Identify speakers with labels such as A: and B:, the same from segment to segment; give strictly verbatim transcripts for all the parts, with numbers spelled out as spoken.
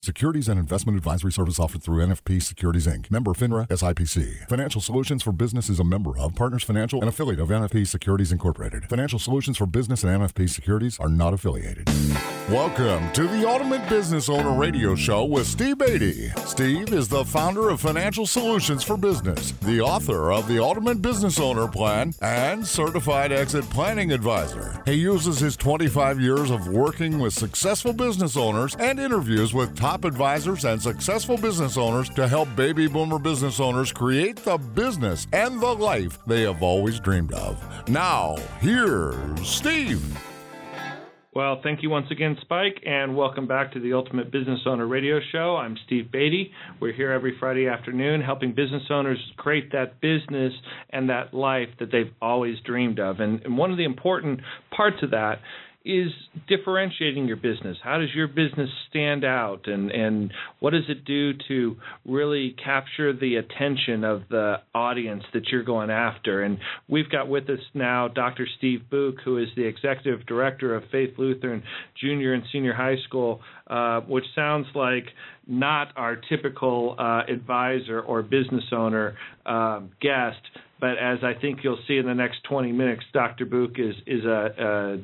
A: Securities and investment advisory service offered through N F P Securities, Incorporated. Member FINRA S I P C. Financial Solutions for Business is a member of Partners Financial, an affiliate of N F P Securities Incorporated. Financial Solutions for Business and N F P Securities are not affiliated. Welcome to the Ultimate Business Owner Radio Show with Steve Beatty. Steve is the founder of Financial Solutions for Business, the author of the Ultimate Business Owner Plan, and certified exit planning advisor. He uses his twenty-five years of working with successful business owners and interviews with top advisors and successful business owners to help baby boomer business owners create the business and the life they have always dreamed of. Now, here's Steve.
B: Well, thank you once again, Spike, and welcome back to the Ultimate Business Owner Radio Show. I'm Steve Beatty. We're here every Friday afternoon helping business owners create that business and that life that they've always dreamed of. And, and one of the important parts of that is differentiating your business. How does your business stand out, and, and what does it do to really capture the attention of the audience that you're going after? And we've got with us now Doctor Steve Book, who is the Executive Director of Faith Lutheran Junior and Senior High School, uh, which sounds like not our typical uh, advisor or business owner uh, guest, but as I think you'll see in the next twenty minutes, Doctor Book is, is a, a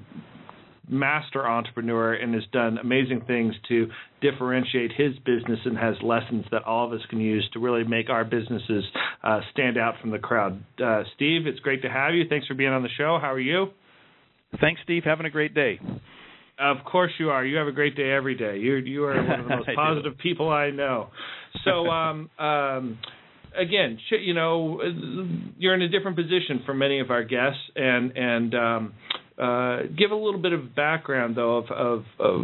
B: master entrepreneur and has done amazing things to differentiate his business and has lessons that all of us can use to really make our businesses uh, stand out from the crowd. Uh, Steve, it's great to have you. Thanks for being on the show. How are you?
C: Thanks, Steve. Having a great day.
B: Of course you are. You have a great day every day. You you are one of the most positive people I know. So, um, um, again, you know, you're in a different position from many of our guests, and and um, Uh, give a little bit of background, though, of, of, of,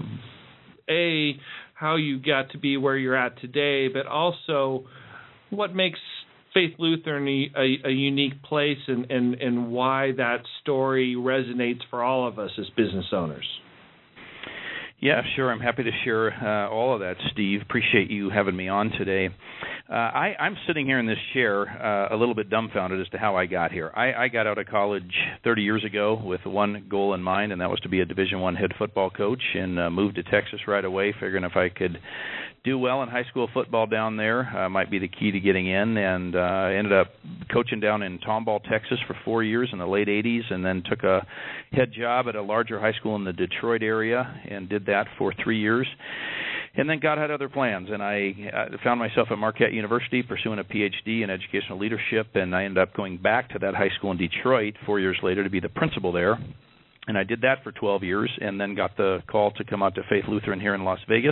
B: A, how you got to be where you're at today, but also what makes Faith Lutheran a, a, a unique place and, and, and why that story resonates for all of us as business owners.
C: Yeah, sure. I'm happy to share uh, all of that, Steve. Appreciate you having me on today. Uh, I, I'm sitting here in this chair uh, a little bit dumbfounded as to how I got here. I, I got out of college thirty years ago with one goal in mind, and that was to be a Division I head football coach, and uh, moved to Texas right away, figuring if I could do well in high school football down there uh, might be the key to getting in, and uh, ended up coaching down in Tomball, Texas for four years in the late eighties, and then took a head job at a larger high school in the Detroit area and did that for three years. And then God had other plans, and I uh, found myself at Marquette University pursuing a P H D in educational leadership, and I ended up going back to that high school in Detroit four years later to be the principal there. And I did that for twelve years, and then got the call to come out to Faith Lutheran here in Las Vegas,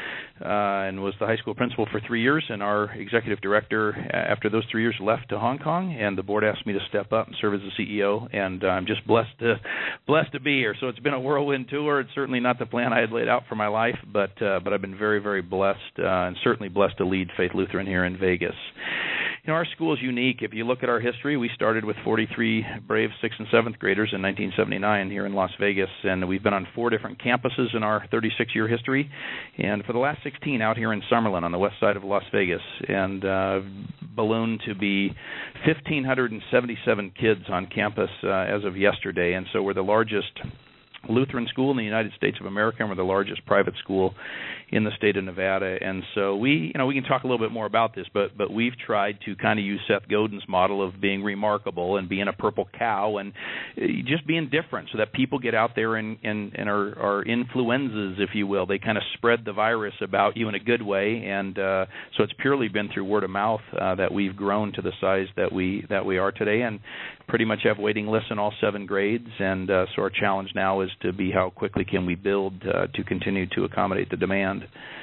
C: uh, and was the high school principal for three years. And our executive director, after those three years, left to Hong Kong, and the board asked me to step up and serve as the C E O. And uh, I'm just blessed to blessed to be here. So it's been a whirlwind tour. It's certainly not the plan I had laid out for my life, but uh, but I've been very, very blessed, uh, and certainly blessed to lead Faith Lutheran here in Vegas. You know, our school is unique. If you look at our history, we started with forty-three brave sixth and seventh graders in nineteen seventy-nine here in Las Vegas, and we've been on four different campuses in our thirty-six-year history, and for the last sixteen out here in Summerlin on the west side of Las Vegas, and uh, ballooned to be one thousand five hundred seventy-seven kids on campus uh, as of yesterday, and so we're the largest Lutheran school in the United States of America, and we're the largest private school in the state of Nevada. And so we, you know, we can talk a little bit more about this, but but we've tried to kind of use Seth Godin's model of being remarkable and being a purple cow and just being different so that people get out there and, and, and are, are influenzas, if you will. They kind of spread the virus about you in a good way, and uh, so it's purely been through word of mouth uh, that we've grown to the size that we that we are today, and pretty much have waiting lists in all seven grades. And uh, so our challenge now is to be how quickly can we build uh, to continue to accommodate the demand.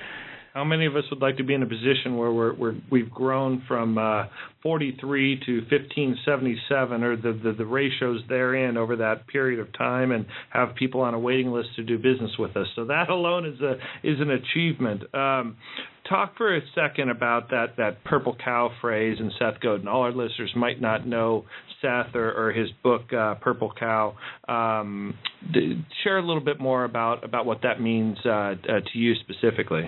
B: How many of us would like to be in a position where we're, we're, we've grown from uh, forty-three to fifteen seventy-seven, or the, the, the ratios therein over that period of time, and have people on a waiting list to do business with us? So that alone is a is an achievement. Um, talk for a second about that, that purple cow phrase and Seth Godin. All our listeners might not know Seth or, or his book, uh, Purple Cow. Um, d- share a little bit more about, about what that means uh, uh, to you specifically.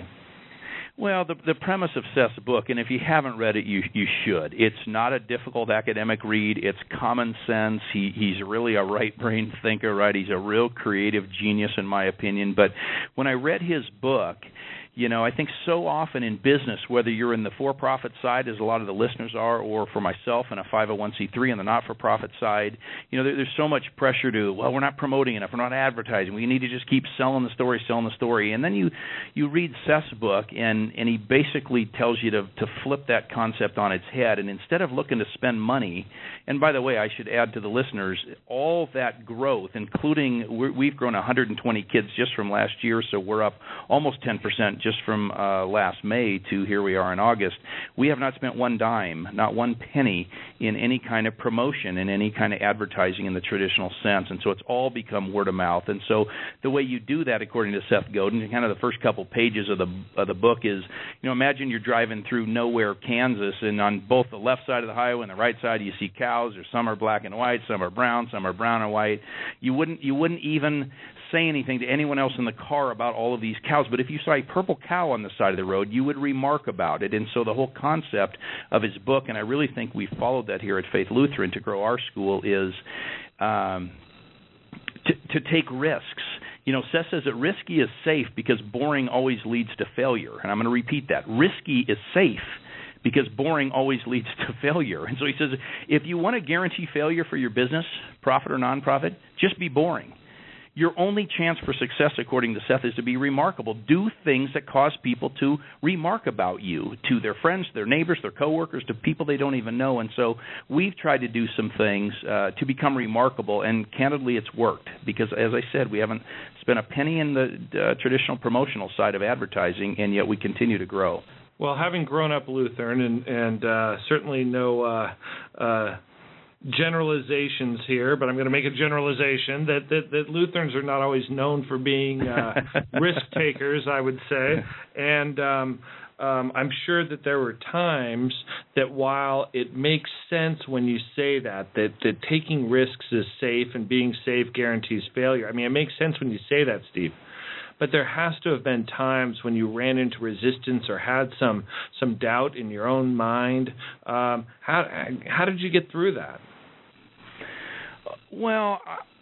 C: Well, the the premise of Seth's book, and if you haven't read it, you you should. It's not a difficult academic read. It's common sense. He he's really a right-brain thinker, right? He's a real creative genius, in my opinion. But when I read his book, You know, I think so often in business, whether you're in the for-profit side, as a lot of the listeners are, or for myself in a five oh one c three on the not-for-profit side, you know, there, there's so much pressure to, well, we're not promoting enough, we're not advertising, we need to just keep selling the story, selling the story. And then you, you read Seth's book, and, and he basically tells you to, to flip that concept on its head. And instead of looking to spend money, and by the way, I should add to the listeners, all that growth, including we're, we've grown one hundred twenty kids just from last year, so we're up almost ten percent just from uh, last May to here we are in August. We have not spent one dime, not one penny, in any kind of promotion, in any kind of advertising in the traditional sense, and so it's all become word of mouth. And so the way you do that, according to Seth Godin, kind of the first couple pages of the of the book is, you know, imagine you're driving through nowhere, Kansas, and on both the left side of the highway and the right side you see cows. Or some are black and white, some are brown, some are brown and white. You wouldn't you wouldn't even say anything to anyone else in the car about all of these cows, but if you saw a purple cow on the side of the road, you would remark about it. And so the whole concept of his book, and I really think we followed that here at Faith Lutheran to grow our school, is um, to, to take risks. You know, Seth says that risky is safe because boring always leads to failure. And I'm going to repeat that. Risky is safe because boring always leads to failure. And so he says, if you want to guarantee failure for your business, profit or nonprofit, just be boring. Your only chance for success, according to Seth, is to be remarkable. Do things that cause people to remark about you, to their friends, their neighbors, their coworkers, to people they don't even know. And so we've tried to do some things uh, to become remarkable, and candidly it's worked because, as I said, we haven't spent a penny in the uh, traditional promotional side of advertising, and yet we continue to grow.
B: Well, having grown up Lutheran and, and uh, certainly no uh, uh, generalizations here, but I'm going to make a generalization that, that, that Lutherans are not always known for being uh, risk takers, I would say. And um, um, I'm sure that there were times that while it makes sense when you say that, that, that taking risks is safe and being safe guarantees failure. I mean, it makes sense when you say that, Steve. But there has to have been times when you ran into resistance or had some some doubt in your own mind. Um, how how did you get through that?
C: Well,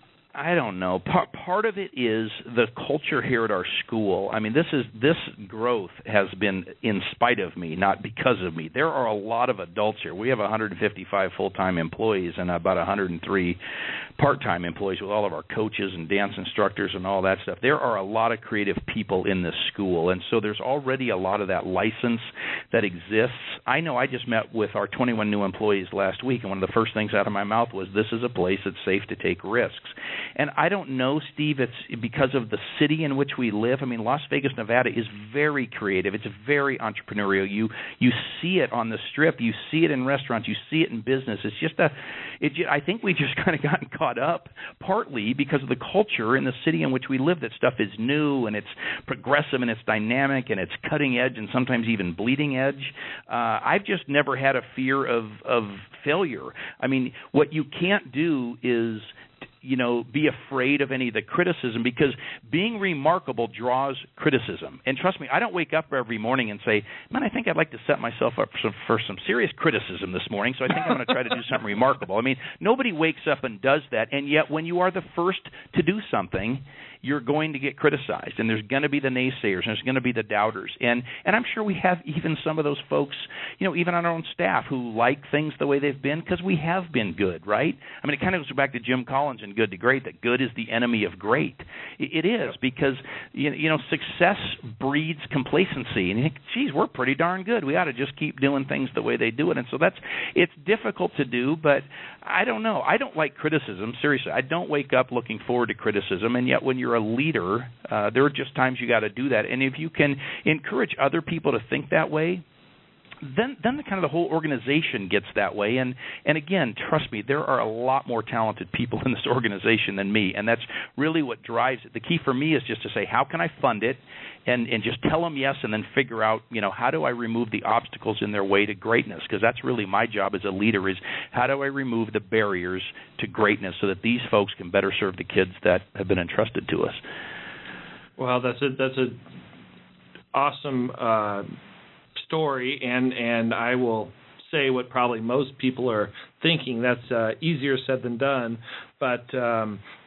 C: I don't know. Part part of it is the culture here at our school. I mean, this is this growth has been in spite of me, not because of me. There are a lot of adults here. We have one hundred fifty-five full-time employees and about one hundred three part-time employees with all of our coaches and dance instructors and all that stuff. There are a lot of creative people in this school, and so there's already a lot of that license that exists. I know I just met with our twenty-one new employees last week, and one of the first things out of my mouth was, this is a place that's safe to take risks. And I don't know, Steve, it's because of the city in which we live. I mean, Las Vegas, Nevada is very creative. It's very entrepreneurial. You you see it on the Strip. You see it in restaurants. You see it in business. It's just a it, I think we've just kind of gotten caught up, partly because of the culture in the city in which we live, that stuff is new and it's progressive and it's dynamic and it's cutting edge and sometimes even bleeding edge. Uh, I've just never had a fear of, of failure. I mean, what you can't do is, you know, be afraid of any of the criticism, because being remarkable draws criticism. And trust me, I don't wake up every morning and say, man, I think I'd like to set myself up for some, for some serious criticism this morning, so I think I'm going to try to do something remarkable. I mean, nobody wakes up and does that, and yet when you are the first to do something, you're going to get criticized, and there's going to be the naysayers, and there's going to be the doubters. And and I'm sure we have even some of those folks, you know, even on our own staff, who like things the way they've been because we have been good, right? I mean, it kind of goes back to Jim Collins and Good to Great, that good is the enemy of great. It, it is, because, you know, success breeds complacency. And you think, geez, we're pretty darn good. We ought to just keep doing things the way they do it. And so that's, it's difficult to do, but I don't know. I don't like criticism, seriously. I don't wake up looking forward to criticism, and yet when you're a leader, uh, there are just times you got to do that. And if you can encourage other people to think that way, then then the kind of the whole organization gets that way. And and again, trust me, there are a lot more talented people in this organization than me, and that's really what drives it. The key for me is just to say, how can I fund it, and and just tell them yes, and then figure out, you know, how do I remove the obstacles in their way to greatness? Because that's really my job as a leader, is how do I remove the barriers to greatness so that these folks can better serve the kids that have been entrusted to us.
B: Well, that's a that's a awesome uh, story, and and I will say what probably most people are thinking. That's uh, easier said than done, but um,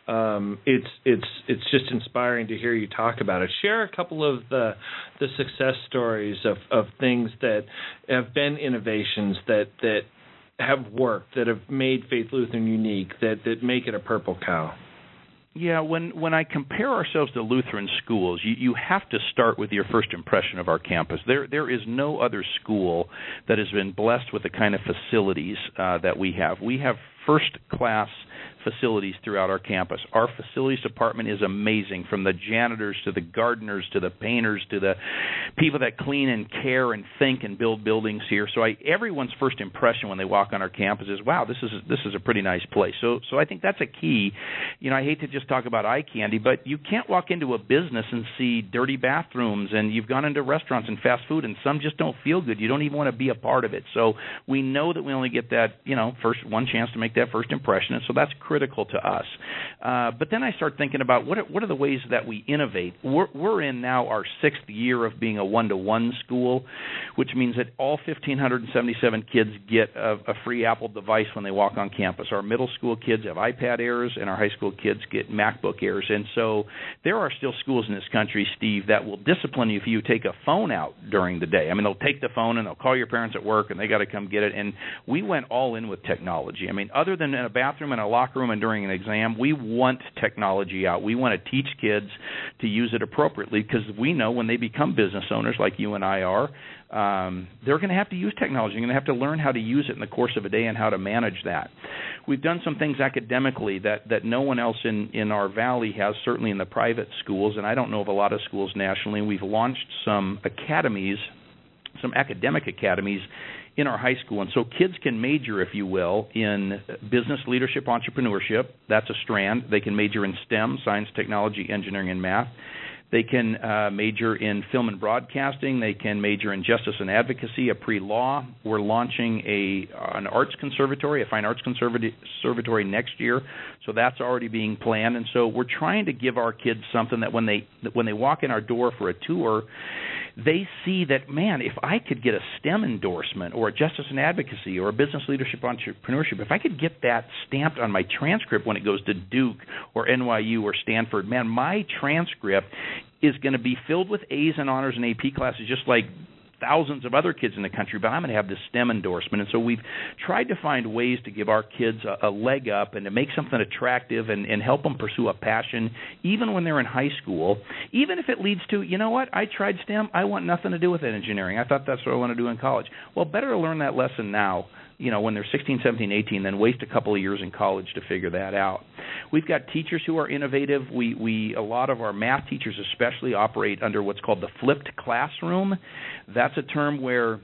B: Um, it's it's it's just inspiring to hear you talk about it. Share a couple of the the success stories of, of things that have been innovations that that have worked, that have made Faith Lutheran unique, that, that make it a purple cow.
C: Yeah, when, when I compare ourselves to Lutheran schools, you, you have to start with your first impression of our campus. There there is no other school that has been blessed with the kind of facilities uh, that we have. We have first-class facilities throughout our campus. Our facilities department is amazing, from the janitors to the gardeners to the painters to the people that clean and care and think and build buildings here. So I, everyone's first impression when they walk on our campus is, wow, this is this is a pretty nice place. So so I think that's a key. You know, I hate to just talk about eye candy, but you can't walk into a business and see dirty bathrooms, and you've gone into restaurants and fast food, and some just don't feel good. You don't even want to be a part of it. So we know that we only get that, you know, first one chance to make that first impression, and so that's critical to us. Uh, but then I start thinking about what are, what are the ways that we innovate. We're, we're in now our sixth year of being a one-to-one school, which means that all one thousand five hundred seventy-seven kids get a, a free Apple device when they walk on campus. Our middle school kids have iPad Airs, and our high school kids get MacBook Airs. And so there are still schools in this country, Steve, that will discipline you if you take a phone out during the day. I mean, they'll take the phone and they'll call your parents at work, and they got to come get it. And we went all in with technology. I mean, other than in a bathroom and a locker room and during an exam, we want technology out. We want to teach kids to use it appropriately, because we know when they become business owners like you and I are, um, they're going to have to use technology. They're going to have to learn how to use it in the course of a day and how to manage that. We've done some things academically that, that no one else in, in our valley has, certainly in the private schools, and I don't know of a lot of schools nationally. We've launched some academies, some academic academies in our high school. And so kids can major, if you will, in business, leadership, entrepreneurship. That's a strand. They can major in STEM, science, technology, engineering, and math. They can uh, major in film and broadcasting. They can major in justice and advocacy, a pre-law. We're launching a an arts conservatory, a fine arts conservatory next year. So that's already being planned. And so we're trying to give our kids something that when they that when they walk in our door for a tour, they see that, man, if I could get a STEM endorsement or a justice and advocacy or a business leadership entrepreneurship, if I could get that stamped on my transcript when it goes to Duke or N Y U or Stanford, man, my transcript is going to be filled with A's and honors and A P classes just like thousands of other kids in the country, but I'm going to have this STEM endorsement. And so we've tried to find ways to give our kids a, a leg up and to make something attractive and, and help them pursue a passion even when they're in high school, even if it leads to, you know what, I tried STEM, I want nothing to do with engineering. I thought that's what I want to do in college. Well, better to learn that lesson now, you know, when they're sixteen, seventeen, eighteen, than waste a couple of years in college to figure that out. We've got teachers who are innovative. We, we a lot of our math teachers especially operate under what's called the flipped classroom. That's a term where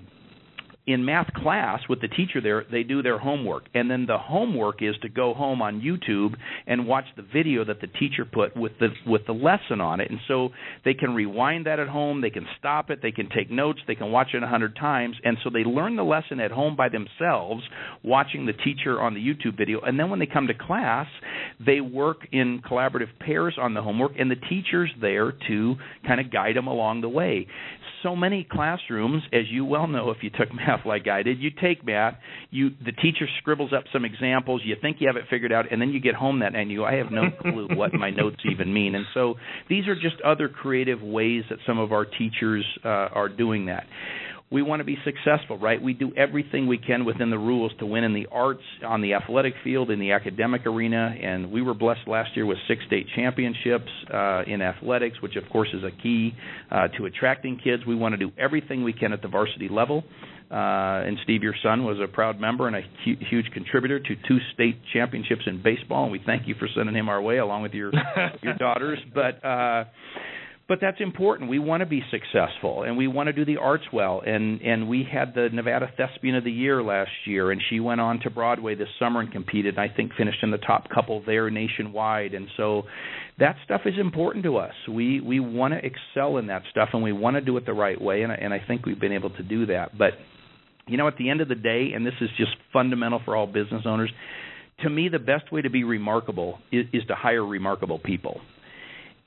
C: in math class with the teacher there, they do their homework, and then the homework is to go home on YouTube and watch the video that the teacher put with the with the lesson on it. And so they can rewind that at home, they can stop it, they can take notes, they can watch it a hundred times, and so they learn the lesson at home by themselves, watching the teacher on the YouTube video. And then when they come to class, they work in collaborative pairs on the homework, and the teacher's there to kind of guide them along the way. So many classrooms, as you well know if you took math like I did, you take math, you the teacher scribbles up some examples, you think you have it figured out, and then you get home that night and you go, I have no clue what my notes even mean. And so these are just other creative ways that some of our teachers uh, are doing that. We want to be successful, right? We do everything we can within the rules to win in the arts, on the athletic field, in the academic arena, and we were blessed last year with six state championships uh, in athletics, which of course is a key uh, to attracting kids. We want to do everything we can at the varsity level. Uh, and Steve, your son, was a proud member and a hu- huge contributor to two state championships in baseball, and we thank you for sending him our way along with your your daughters. But uh, But that's important. We want to be successful, and we want to do the arts well. And, and we had the Nevada Thespian of the Year last year, and she went on to Broadway this summer and competed, and I think finished in the top couple there nationwide. And so that stuff is important to us. We we want to excel in that stuff, and we want to do it the right way, and, and I think we've been able to do that. But, you know, at the end of the day, and this is just fundamental for all business owners, to me the best way to be remarkable is, is to hire remarkable people.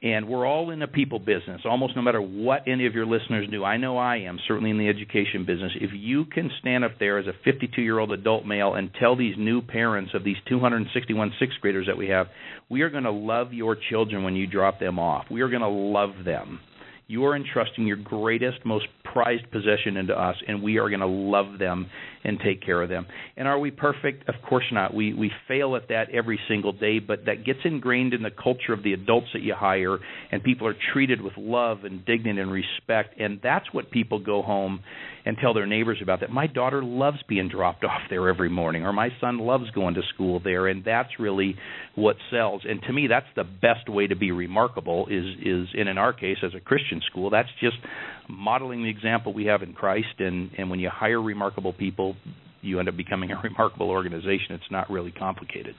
C: And we're all in the people business, almost no matter what any of your listeners do. I know I am, certainly in the education business. If you can stand up there as a fifty-two-year-old adult male and tell these new parents of these two hundred sixty-one sixth graders that we have, we are going to love your children when you drop them off. We are going to love them. You are entrusting your greatest, most prized possession into us, and we are going to love them and take care of them. And are we perfect? Of course not. We we fail at that every single day, but that gets ingrained in the culture of the adults that you hire, and people are treated with love and dignity and respect, and that's what people go home and tell their neighbors about. That my daughter loves being dropped off there every morning, or my son loves going to school there, and that's really what sells. And to me, that's the best way to be remarkable is, is and in our case, as a Christian school, that's just modeling the example we have in Christ, and, and when you hire remarkable people, you end up becoming a remarkable organization. It's not really complicated.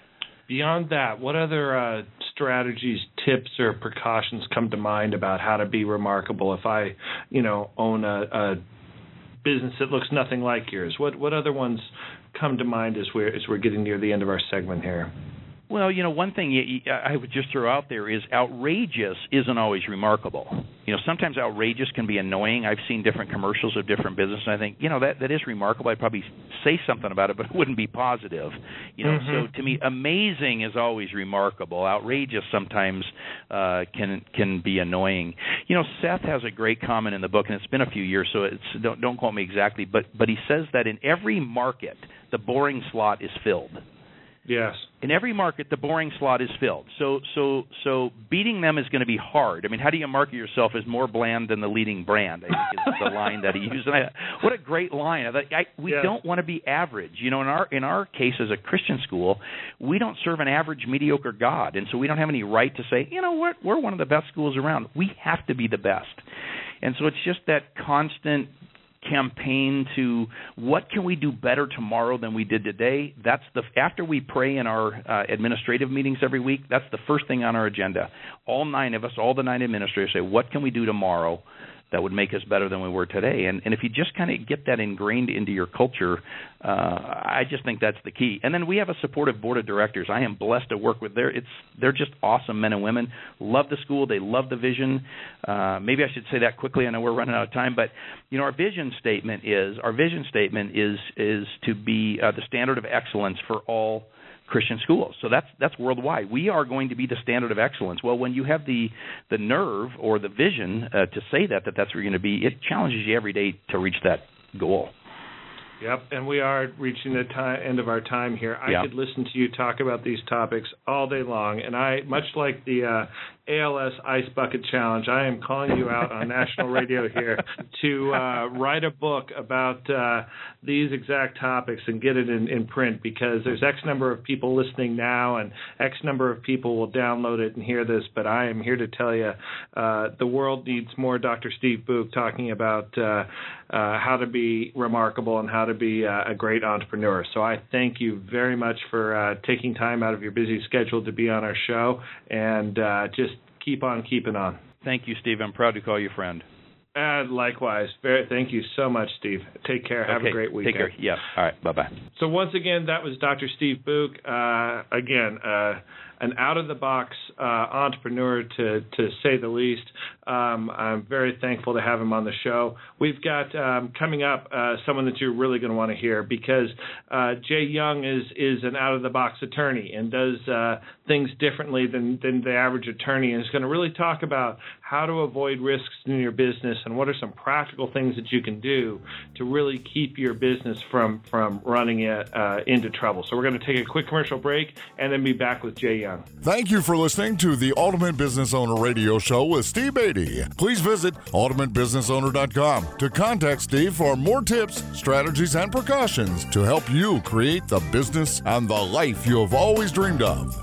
B: Beyond that, what other uh, strategies, tips, or precautions come to mind about how to be remarkable if I, you know, own a, a business that looks nothing like yours? What what other ones come to mind as we're as we're getting near the end of our segment here?
C: Well, you know, one thing you, you, I would just throw out there is outrageous isn't always remarkable. You know, sometimes outrageous can be annoying. I've seen different commercials of different businesses, and I think, you know, that, that is remarkable. I'd probably say something about it, but it wouldn't be positive. You know, mm-hmm. So to me, amazing is always remarkable. Outrageous sometimes uh, can can be annoying. You know, Seth has a great comment in the book, and it's been a few years, so it's don't don't quote me exactly, but but he says that in every market, the boring slot is filled.
B: Yes.
C: In every market, the boring slot is filled. So so so beating them is going to be hard. I mean, how do you market yourself as more bland than the leading brand? I think is the line that he used. And I, what a great line. I, I, we yes. don't want to be average. You know, in our in our case as a Christian school, we don't serve an average, mediocre God. And so we don't have any right to say, you know what, we're one of the best schools around. We have to be the best. And so it's just that constant campaign to what can we do better tomorrow than we did today. That's the after we pray in our uh, administrative meetings every week, that's the first thing on our agenda. All nine of us, all the nine administrators say, what can we do tomorrow that would make us better than we were today? And, and if you just kind of get that ingrained into your culture, uh, I just think that's the key. And then we have a supportive board of directors. I am blessed to work with their. It's they're just awesome men and women. Love the school. They love the vision. Uh, maybe I should say that quickly. I know we're running out of time, but you know our vision statement is our vision statement is is to be uh, the standard of excellence for all Christian schools. So that's that's worldwide. We are going to be the standard of excellence. Well, when you have the the nerve or the vision uh, to say that, that that's where you're going to be, it challenges you every day to reach that goal.
B: Yep, and we are reaching the time, end of our time here. I
C: yeah.
B: could listen to you talk about these topics all day long, and I, much like the uh, A L S Ice Bucket Challenge, I am calling you out on national radio here to uh, write a book about uh, these exact topics and get it in, in print, because there's X number of people listening now and X number of people will download it and hear this, but I am here to tell you uh, the world needs more Doctor Steve Book talking about uh, uh, how to be remarkable and how to be uh, a great entrepreneur. So I thank you very much for uh, taking time out of your busy schedule to be on our show, and uh, just keep on keeping on.
C: Thank you, Steve. I'm proud to call you friend.
B: Uh, likewise. Very, thank you so much, Steve. Take care. Have
C: okay.
B: a great weekend.
C: Take care. Yeah. All right. Bye-bye.
B: So once again, that was Doctor Steve Book. Uh, again, uh, an out-of-the-box uh, entrepreneur, to, to say the least. Um, I'm very thankful to have him on the show. We've got um, coming up uh, someone that you're really going to want to hear, because uh, Jay Young is is an out-of-the-box attorney and does uh, things differently than, than the average attorney, and is going to really talk about how to avoid risks in your business and what are some practical things that you can do to really keep your business from, from running it uh, into trouble. So we're going to take a quick commercial break and then be back with Jay Young.
A: Thank you for listening to the Ultimate Business Owner Radio Show with Steve Beatty. Please visit ultimate business owner dot com to contact Steve for more tips, strategies, and precautions to help you create the business and the life you have always dreamed of.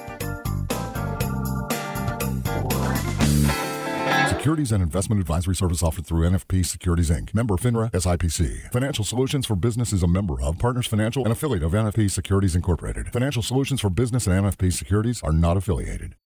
A: Securities and investment advisory service offered through N F P Securities, Incorporated. Member FINRA S I P C. Financial Solutions for Business is a member of Partners Financial, an affiliate of N F P Securities, Incorporated. Financial Solutions for Business and N F P Securities are not affiliated.